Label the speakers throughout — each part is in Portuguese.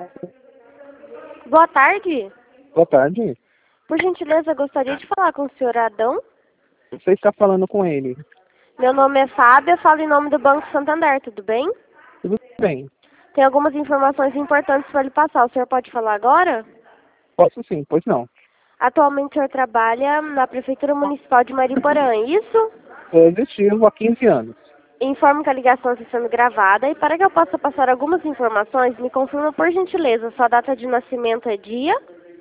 Speaker 1: Boa tarde.
Speaker 2: Boa tarde.
Speaker 1: Por gentileza, gostaria de falar com o senhor Adão.
Speaker 2: Você está falando com ele.
Speaker 1: Meu nome é Fábia, falo em nome do Banco Santander, tudo bem?
Speaker 2: Tudo bem.
Speaker 1: Tem algumas informações importantes para lhe passar. O senhor pode falar agora?
Speaker 2: Posso sim, pois não.
Speaker 1: Atualmente o senhor trabalha na Prefeitura Municipal de Mariporã, é isso?
Speaker 2: Positivo há 15 anos.
Speaker 1: Informo que a ligação está sendo gravada e para que eu possa passar algumas informações, me confirma por gentileza, sua data de nascimento é dia?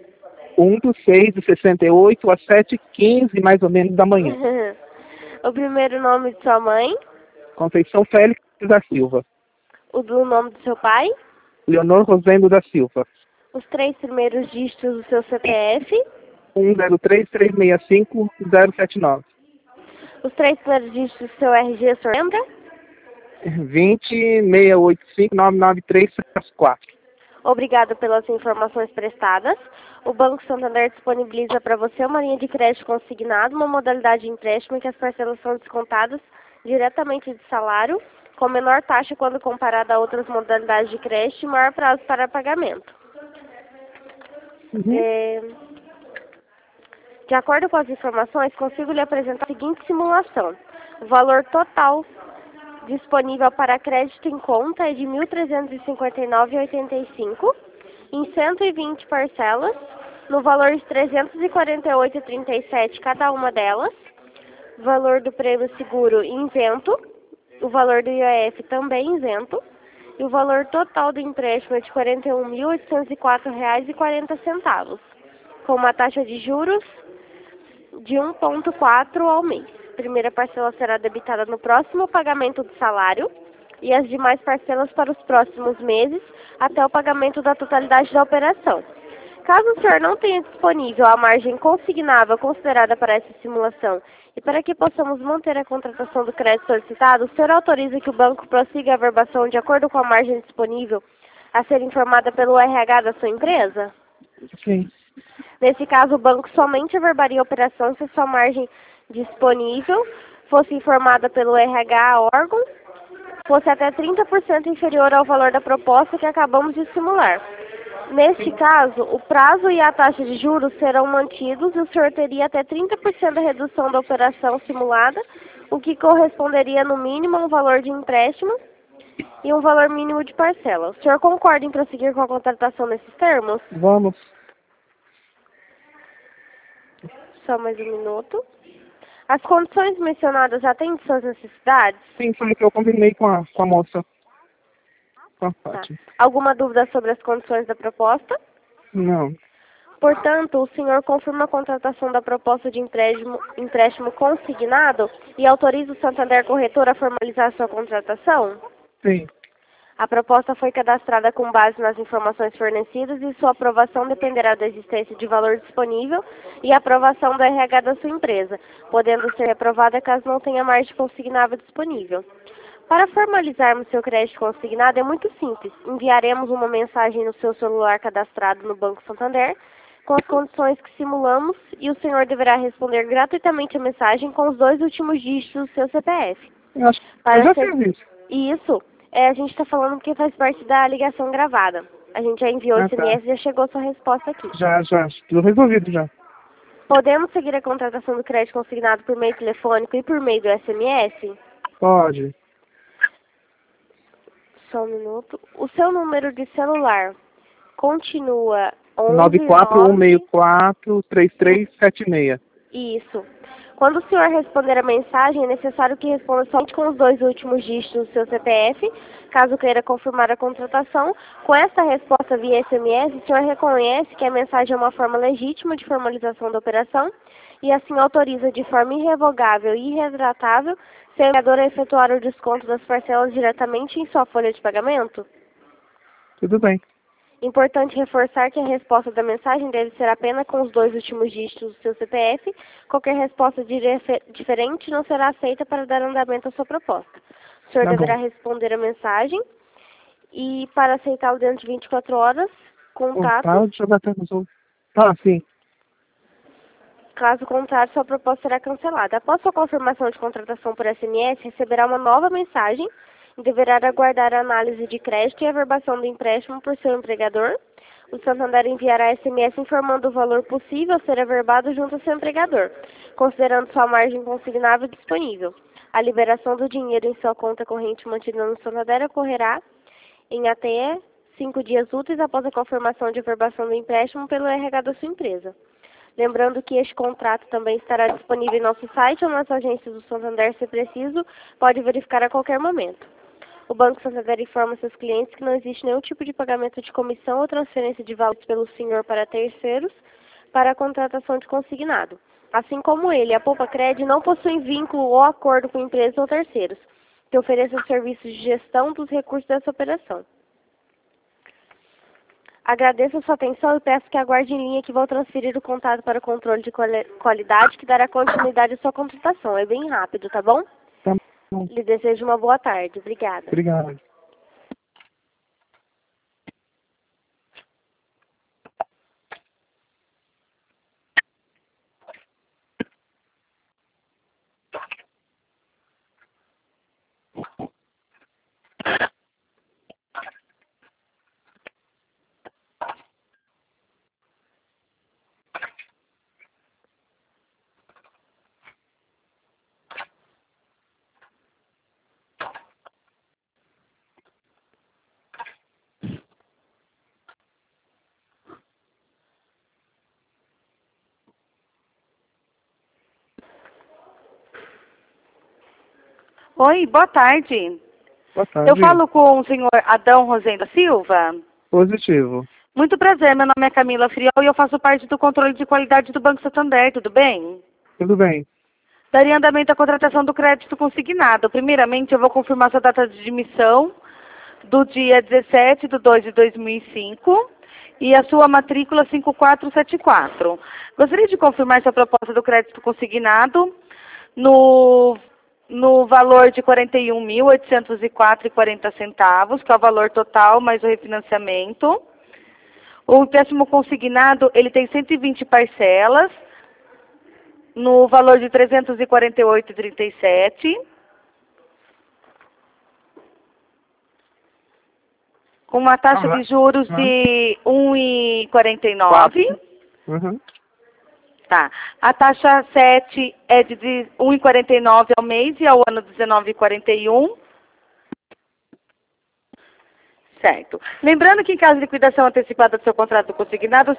Speaker 2: 1/6/68 às 7h15 mais ou menos da manhã.
Speaker 1: O primeiro nome de sua mãe?
Speaker 2: Conceição Félix da Silva.
Speaker 1: O do nome do seu pai?
Speaker 2: Leonor Rosendo da Silva.
Speaker 1: Os 3 primeiros dígitos do seu CPF?
Speaker 2: 103365-079.
Speaker 1: Os 3 primeiros dígitos do seu RG, o senhor lembra?
Speaker 2: 20-685-993-4.
Speaker 1: Obrigada pelas informações prestadas. O Banco Santander disponibiliza para você uma linha de crédito consignado, uma modalidade de empréstimo em que as parcelas são descontadas diretamente de salário, com menor taxa quando comparada a outras modalidades de crédito e maior prazo para pagamento. De acordo com as informações, consigo lhe apresentar a seguinte simulação. O valor total disponível para crédito em conta é de R$ 1.359,85 em 120 parcelas, no valor de R$ 348,37 cada uma delas. O valor do prêmio seguro isento, o valor do IOF também isento, e o valor total do empréstimo é de R$ 41.804,40, com uma taxa de juros de 1,4 ao mês. A primeira parcela será debitada no próximo pagamento do salário e as demais parcelas para os próximos meses até o pagamento da totalidade da operação. Caso o senhor não tenha disponível a margem consignável considerada para essa simulação e para que possamos manter a contratação do crédito solicitado, o senhor autoriza que o banco prossiga a verbação de acordo com a margem disponível a ser informada pelo RH da sua empresa?
Speaker 2: Sim.
Speaker 1: Nesse caso, o banco somente averbaria a operação se sua margem disponível fosse informada pelo RH órgão, fosse até 30% inferior ao valor da proposta que acabamos de simular. Neste caso, o prazo e a taxa de juros serão mantidos e o senhor teria até 30% da redução da operação simulada, o que corresponderia no mínimo a um valor de empréstimo e um valor mínimo de parcela. O senhor concorda em prosseguir com a contratação nesses termos?
Speaker 2: Vamos.
Speaker 1: Só mais um minuto. As condições mencionadas atendem suas necessidades?
Speaker 2: Sim, foi o que eu combinei com a moça. Com a
Speaker 1: Tá.
Speaker 2: Fátima.
Speaker 1: Alguma dúvida sobre as condições da proposta?
Speaker 2: Não.
Speaker 1: Portanto, o senhor confirma a contratação da proposta de empréstimo consignado e autoriza o Santander Corretor a formalizar sua contratação?
Speaker 2: Sim.
Speaker 1: A proposta foi cadastrada com base nas informações fornecidas e sua aprovação dependerá da existência de valor disponível e aprovação do RH da sua empresa, podendo ser aprovada caso não tenha margem consignável disponível. Para formalizarmos seu crédito consignado é muito simples. Enviaremos uma mensagem no seu celular cadastrado no Banco Santander com as condições que simulamos e o senhor deverá responder gratuitamente a mensagem com os 2 últimos dígitos do seu CPF.
Speaker 2: Eu acho que eu já fiz isso.
Speaker 1: Isso. A gente está falando que faz parte da ligação gravada. A gente já enviou o SMS e já chegou a sua resposta aqui.
Speaker 2: Já. Tudo resolvido já.
Speaker 1: Podemos seguir a contratação do crédito consignado por meio telefônico e por meio do SMS?
Speaker 2: Pode.
Speaker 1: Só um minuto. O seu número de celular continua
Speaker 2: 94164-3376.
Speaker 1: Isso. Quando o senhor responder a mensagem, é necessário que responda somente com os 2 últimos dígitos do seu CPF, caso queira confirmar a contratação. Com esta resposta via SMS, o senhor reconhece que a mensagem é uma forma legítima de formalização da operação e assim autoriza de forma irrevogável e irretratável seu empregador a efetuar o desconto das parcelas diretamente em sua folha de pagamento?
Speaker 2: Tudo bem.
Speaker 1: Importante reforçar que a resposta da mensagem deve ser apenas com os 2 últimos dígitos do seu CPF. Qualquer resposta diferente não será aceita para dar andamento à sua proposta. O senhor deverá responder a mensagem e, para aceitá-lo dentro de 24 horas, contato.
Speaker 2: Deixa eu ver até resolver. Tá, sim.
Speaker 1: Caso contrário, sua proposta será cancelada. Após sua confirmação de contratação por SMS, receberá uma nova mensagem deverá aguardar a análise de crédito e averbação do empréstimo por seu empregador. O Santander enviará SMS informando o valor possível a ser averbado junto ao seu empregador, considerando sua margem consignável disponível. A liberação do dinheiro em sua conta corrente mantida no Santander ocorrerá em até 5 dias úteis após a confirmação de averbação do empréstimo pelo RH da sua empresa. Lembrando que este contrato também estará disponível em nosso site ou nas agências do Santander, se preciso, pode verificar a qualquer momento. O Banco Santander informa seus clientes que não existe nenhum tipo de pagamento de comissão ou transferência de valores pelo senhor para terceiros para a contratação de consignado. Assim como ele, a Poupa-Cred não possui vínculo ou acordo com empresas ou terceiros que ofereçam serviços de gestão dos recursos dessa operação. Agradeço a sua atenção e peço que aguarde em linha que vou transferir o contato para o controle de qualidade que dará continuidade à sua contratação. É bem rápido, tá bom?
Speaker 2: Tá bom.
Speaker 1: Lhe desejo uma boa tarde. Obrigada.
Speaker 2: Obrigado.
Speaker 3: Oi, boa tarde.
Speaker 2: Boa tarde.
Speaker 3: Eu falo com o senhor Adão Rosenda Silva.
Speaker 2: Positivo.
Speaker 3: Muito prazer, meu nome é Camila Friol e eu faço parte do controle de qualidade do Banco Santander, tudo bem?
Speaker 2: Tudo bem.
Speaker 3: Daria andamento à contratação do crédito consignado. Primeiramente, eu vou confirmar sua data de emissão do dia 17/2/2005 e a sua matrícula 5474. Gostaria de confirmar sua proposta do crédito consignado no valor de R$ 41.804,40, que é o valor total, mais o refinanciamento. O empréstimo consignado, ele tem 120 parcelas, no valor de R$ 348,37, com uma taxa de juros de 1,49.
Speaker 2: Uhum.
Speaker 3: Tá. A taxa 7 é de 1,49 ao mês e ao ano 19,41. Certo. Lembrando que em caso de liquidação antecipada do seu contrato consignado,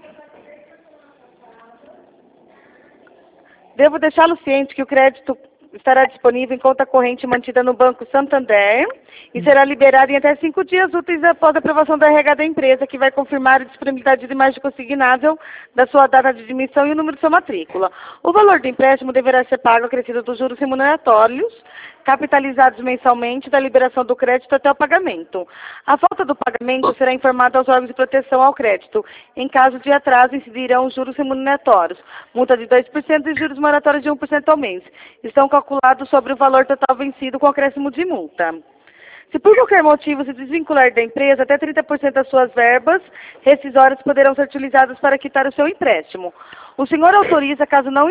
Speaker 3: devo deixá-lo ciente que o crédito estará disponível em conta corrente mantida no Banco Santander e será liberado em até 5 dias úteis após a aprovação da RH da empresa, que vai confirmar a disponibilidade de imagem consignável da sua data de admissão e o número de sua matrícula. O valor do empréstimo deverá ser pago acrescido dos juros remuneratórios, capitalizados mensalmente da liberação do crédito até o pagamento. A falta do pagamento será informada aos órgãos de proteção ao crédito. Em caso de atraso, incidirão os juros remuneratórios, multa de 2% e juros moratórios de 1% ao mês. Estão calculados sobre o valor total vencido com acréscimo de multa. Se por qualquer motivo se desvincular da empresa, até 30% das suas verbas rescisórias poderão ser utilizadas para quitar o seu empréstimo. O senhor autoriza, caso não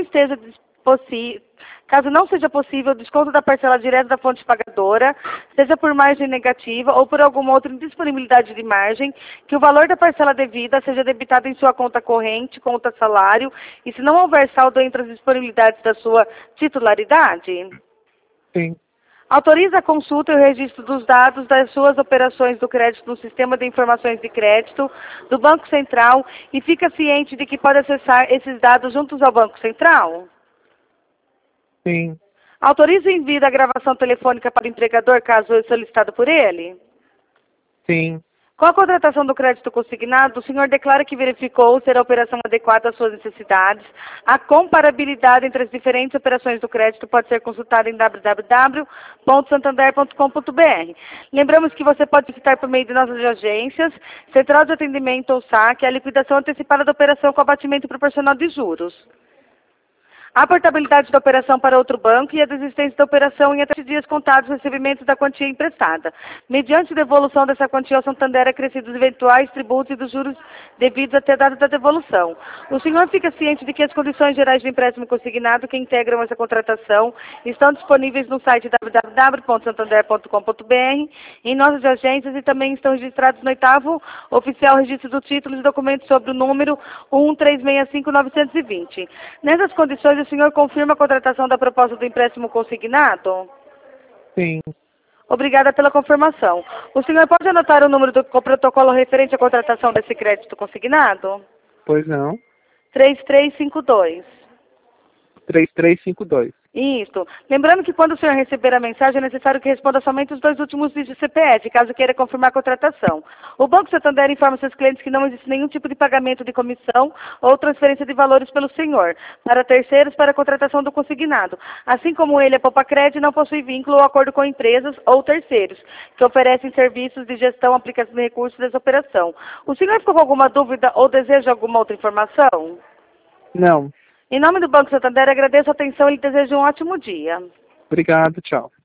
Speaker 3: seja possível o desconto da parcela direta da fonte pagadora, seja por margem negativa ou por alguma outra indisponibilidade de margem, que o valor da parcela devida seja debitado em sua conta corrente, conta salário, e se não houver saldo entre as disponibilidades da sua titularidade?
Speaker 2: Sim.
Speaker 3: Autoriza a consulta e o registro dos dados das suas operações do crédito no Sistema de Informações de Crédito do Banco Central e fica ciente de que pode acessar esses dados juntos ao Banco Central?
Speaker 2: Sim.
Speaker 3: Autoriza o envio da gravação telefônica para o empregador, caso solicitado por ele?
Speaker 2: Sim.
Speaker 3: Com a contratação do crédito consignado, o senhor declara que verificou ser a operação adequada às suas necessidades. A comparabilidade entre as diferentes operações do crédito pode ser consultada em www.santander.com.br. Lembramos que você pode visitar por meio de nossas agências, Central de Atendimento ou SAC, a liquidação antecipada da operação com abatimento proporcional de juros. A portabilidade da operação para outro banco e a desistência da operação em até 7 dias contados os recebimentos da quantia emprestada. Mediante devolução dessa quantia ao Santander, acrescidos dos eventuais tributos e dos juros devidos até a data da devolução. O senhor fica ciente de que as condições gerais de empréstimo consignado que integram essa contratação estão disponíveis no site www.santander.com.br, em nossas agências e também estão registrados no 8º Oficial Registro do Título e Documentos sobre o número 1365920. Nessas condições, o senhor confirma a contratação da proposta do empréstimo consignado?
Speaker 2: Sim.
Speaker 3: Obrigada pela confirmação. O senhor pode anotar o número do protocolo referente à contratação desse crédito consignado?
Speaker 2: Pois não.
Speaker 3: 3352.
Speaker 2: 3352.
Speaker 3: Isso. Lembrando que quando o senhor receber a mensagem, é necessário que responda somente os 2 últimos dígitos do CPF, caso queira confirmar a contratação. O Banco Santander informa seus clientes que não existe nenhum tipo de pagamento de comissão ou transferência de valores pelo senhor, para terceiros para a contratação do consignado. Assim como ele, a Popacred não possui vínculo ou acordo com empresas ou terceiros, que oferecem serviços de gestão, aplicação de recursos dessa operação. O senhor ficou com alguma dúvida ou deseja alguma outra informação?
Speaker 2: Não.
Speaker 3: Em nome do Banco Santander, agradeço a atenção e lhe desejo um ótimo dia.
Speaker 2: Obrigado, tchau.